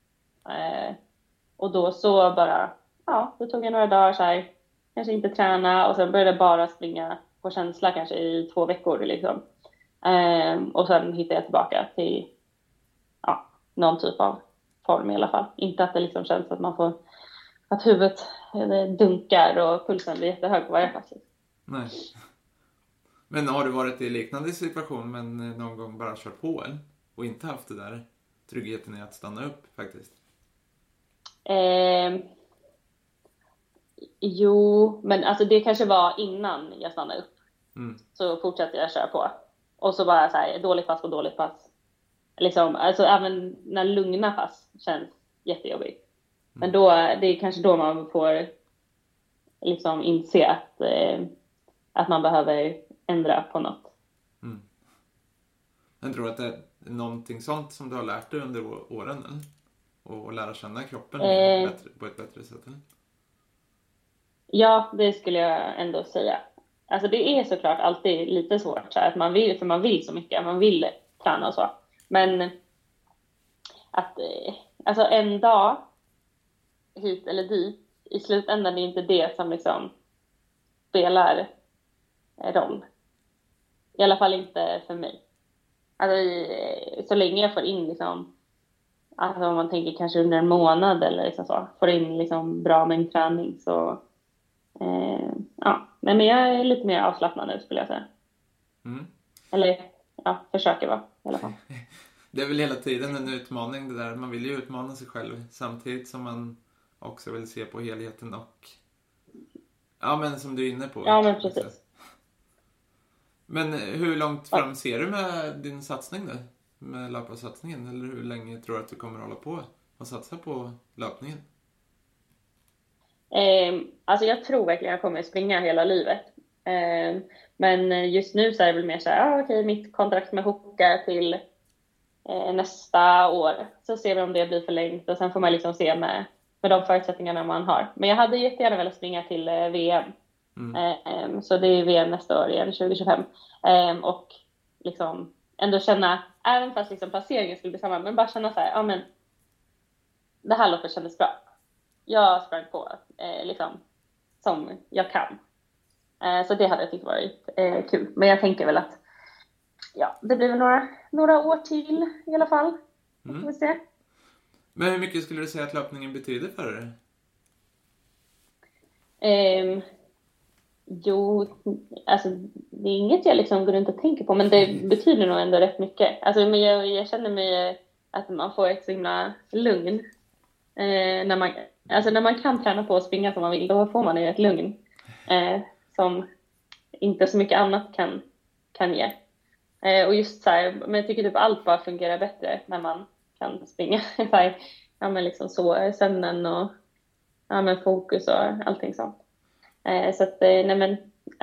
Och då så bara, då tog jag några dagar så här, kanske inte träna, och sen började jag bara springa på känsla kanske i 2 veckor liksom. Och sen hittade jag tillbaka till någon typ av form i alla fall. Inte att det liksom känns att man får, att huvudet dunkar och pulsen blir jättehög på varje pass. Nej. Men har du varit i liknande situation men någon gång bara kört på en och inte haft det där tryggheten i att stanna upp faktiskt? Jo, men alltså det kanske var innan jag stannade upp. Så fortsatte jag köra på. Och så bara så här, dåligt pass på dåligt pass. Liksom, alltså även när lugna pass känns jättejobbigt. Men då, det är kanske då man får liksom inse att man behöver ändra på något. Jag tror att det är någonting sånt som du har lärt dig under åren, eller? Och lära känna kroppen på ett bättre sätt, eller? Ja, det skulle jag ändå säga. Alltså det är såklart alltid lite svårt så här, att man vill så mycket, man vill träna och så. Men att alltså en dag hit eller dit, i slutändan är inte det som liksom spelar roll. I alla fall inte för mig. Alltså så länge jag får in liksom alltså om man tänker kanske under en månad eller liksom så, får in liksom bra mängd träning så ja, men jag är lite mer avslappnad nu skulle jag säga. Eller ja, försöker vara i alla fall. Det är väl hela tiden en utmaning det där. Man vill ju utmana sig själv samtidigt som man också vill se på helheten och ja, men som du är inne på. Ja, men precis. Men hur långt fram ser du med din satsning nu? Med löparsatsningen? Eller hur länge tror du att du kommer hålla på och satsa på löpningen? Alltså jag tror verkligen jag kommer springa hela livet. Men just nu så är det väl mer så här, okej, mitt kontrakt med Hoka till nästa år. Så ser vi om det blir förlängt och sen får man liksom se med de förutsättningarna man har. Men jag hade jättegärna velat springa till VM. Så det är VM nästa år igen, 2025. Och liksom ändå känna, även fast liksom placeringen skulle bli samma, men bara känna så här, ja men det här loppet kändes bra. Jag sprang på liksom som jag kan. Så det hade jag tyckt varit kul. Men jag tänker väl att ja, det blir väl några år till i alla fall. Får vi se. Men hur mycket skulle du säga att löpningen betyder för dig? Jo, alltså det är inget jag liksom går runt och tänker på, men det betyder nog ändå rätt mycket. Alltså, men jag känner mig att man får ett så himla lugn. När man kan träna på att springa som man vill, då får man ju ett lugn. Som inte så mycket annat kan ge. Och just så här, men jag tycker typ allt bara fungerar bättre när man kan springa. Ja, men liksom så, sömnen och ja, men fokus och allting sånt. Så att, nej men,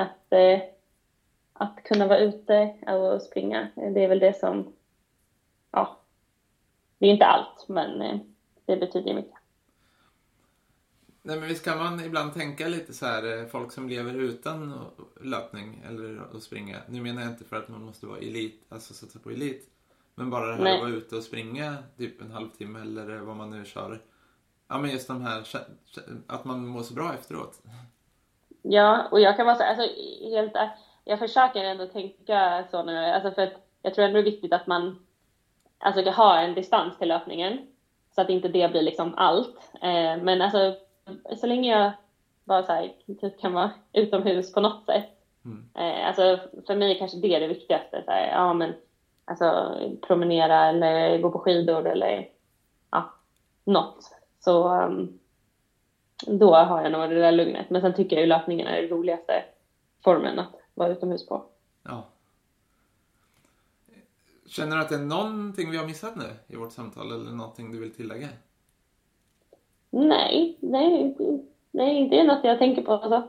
att kunna vara ute och springa, det är väl det som, ja, det är inte allt, men det betyder mycket. Nej, men visst kan man ibland tänka lite så här, folk som lever utan löpning eller att springa. Nu menar jag inte för att man måste vara elit, alltså satsa på elit. Men bara det här att vara ute och springa typ en halvtimme eller vad man nu kör. Ja, men just de här, att man mår så bra efteråt. Ja, och jag kan vara så alltså, jag försöker ändå tänka så nu, alltså för att jag tror ändå det är viktigt att man alltså ha en distans till löpningen så att inte det blir liksom allt. Men alltså så länge jag bara så här, typ kan vara utomhus på något sätt. Alltså för mig kanske det är det viktigaste. Så här, ja, men alltså promenera eller gå på skidor eller ja, något. Så då har jag nog det där lugnet. Men sen tycker jag ju löpningen är den roligaste formen att vara utomhus på. Ja. Känner du att det är någonting vi har missat nu i vårt samtal eller någonting du vill tillägga? Nej, det är något jag tänker på. Alltså.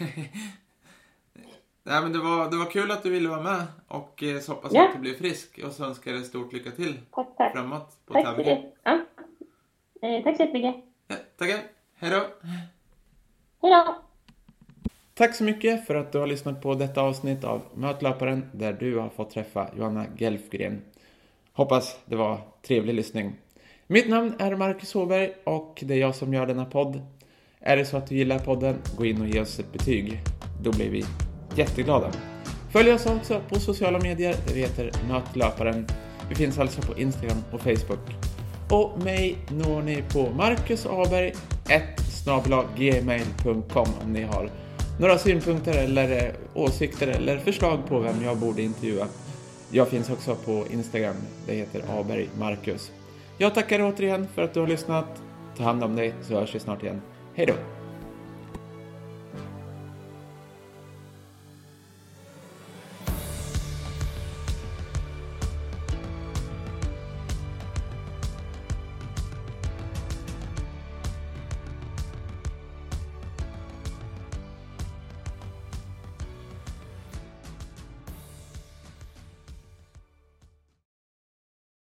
Nej, men det var kul att du ville vara med och så hoppas att du blir frisk och så önskar jag stort lycka till. Tack. Framåt på tack tävlingen. Ja. Tack så jättemycket. Ja, tackar. Hej då. Hej då. Tack så mycket för att du har lyssnat på detta avsnitt av Mötlöparen där du har fått träffa Johanna Gelfgren. Hoppas det var trevlig lyssning. Mitt namn är Marcus Åberg och det är jag som gör denna podd. Är det så att du gillar podden, gå in och ge oss ett betyg. Då blir vi jätteglada. Följ oss också på sociala medier där vi heter Mötlöparen. Vi finns alltså på Instagram och Facebook. Och mig når ni på marcusaberg1@gmail.com om ni har några synpunkter eller åsikter eller förslag på vem jag borde intervjua. Jag finns också på Instagram. Det heter Aberg Marcus. Jag tackar återigen för att du har lyssnat. Ta hand om dig så hörs vi snart igen. Hej då!